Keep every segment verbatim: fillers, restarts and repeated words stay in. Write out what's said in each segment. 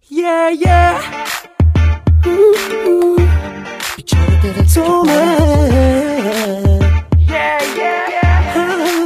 yeah yeah بیچاره دل تو من yeah yeah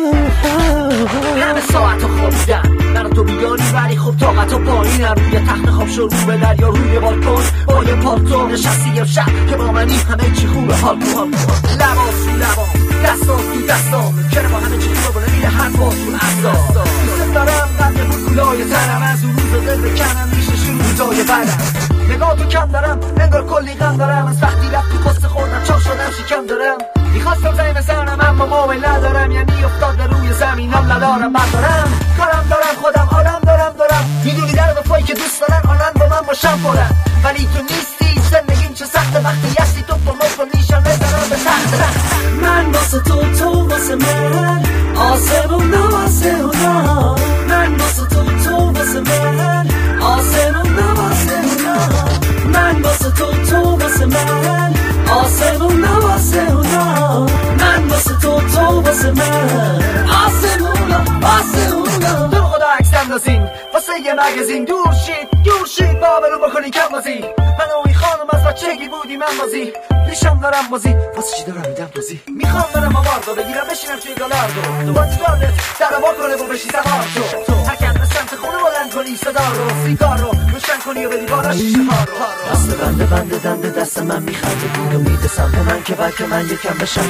همه ساعت خوابیدن من تو بیداری ولی خب طاقت و پایینم روی تخت خواب شو رو به دریا روی بالکن با یه پالتو نشستی یه شب که با منی همه چی خوبه حال کن لباس رو لباس دستاس تو دستام چرا با همه چی خوبه بله میره هر باز تو اصلا دوست دارم قبل بود گلای تنم از اون روز دل بکنم میشه شروع روزای بدم نگاه تو کم دارم انگار کلی غم دارم از وقتی رفت تو قصه خوردم چاق شدم شکم دارم میخواستم زنی بزنم اما موبایل ندارم یعنی افتاد به روی زمینم ندارم بردارم کارم دارم خودم آدم دارم دارم میدونی در وفایی که دوست دارن آنن با من باشم پرن ولی تو نیستی زندگیم چه سخته وقتی هستی تو با ما نیشم بزنم به تخت من واسه تو تو واسه من آسمون واسه اونا من واسه تو تو واسه من آسمون واسه اونا من واسه تو تو واسه من آسمون واسه اونا من واسه تو تو واسه من آسمون واسه اونا تو خدا عکس اندازیم واسه یه مگزین دور شید دور شید بابرو بکنی کم بازی من و این خانم از بچگی بودی من بازی ریشم دارم بازی واسه چی دارم میدم توزی میخوام برم آواردو بگیرم بشینم توی گالاردو با تیباردت در با کنه و بشی سوار تو هرکن به سمت خونه بلند کنی صدا رو سیگار رو روشن کنی و بدی بالا شیشه ها رو دست بنده بنده دنده دست من میخنده بود و میده سمت من که بلکه من یکم بشم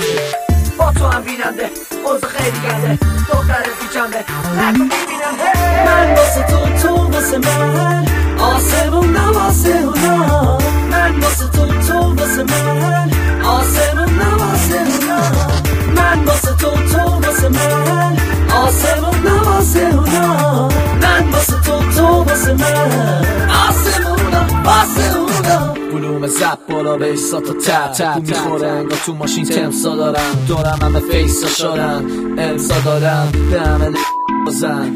با تو هم بیننده اوز خیلی گنده دختر پیچنده نکن میبینم من واسه تو تو واسه من آسمون واسه اونا من واسه تو تو واسه من آسمون واسه اونا من واسه تو تو واسه من آسمون واسه اونا من واسه تو تو واسه من آسمون واسه اونا بلوم زب بالا به ایسا تا تب تب میخوره انگار تو ماشین تمسا دارم دارم همه فیسا شارم امسا دارم به همه بزن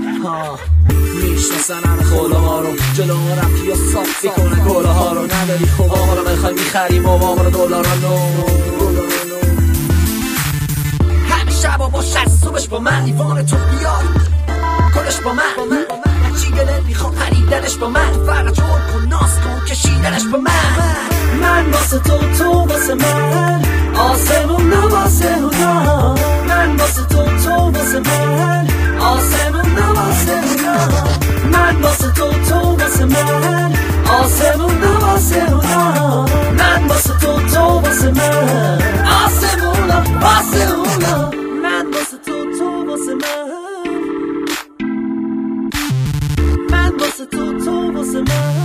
میشنسن همه خوله ها رو جلو رم که یا صافی کنه گله ها رو نداری خوب آقا رو میخوای میخریم و آقا رو دولار رو همه شب و باشه صبحش با من دیوان تو بیار کلش با من چی دلت میخوام خریدنش با من فقط جور کن ناز کن کشیدنش با من من واسه تو تو واسه من آسمون واسه اونا من واسه تو تو واسه من آسمون واسه اونا من واسه تو تو واسه من آسمون واسه اونا من واسه تو تو واسه من آسمون واسه اونا من واسه تو تو واسه من من واسه تو تو واسه من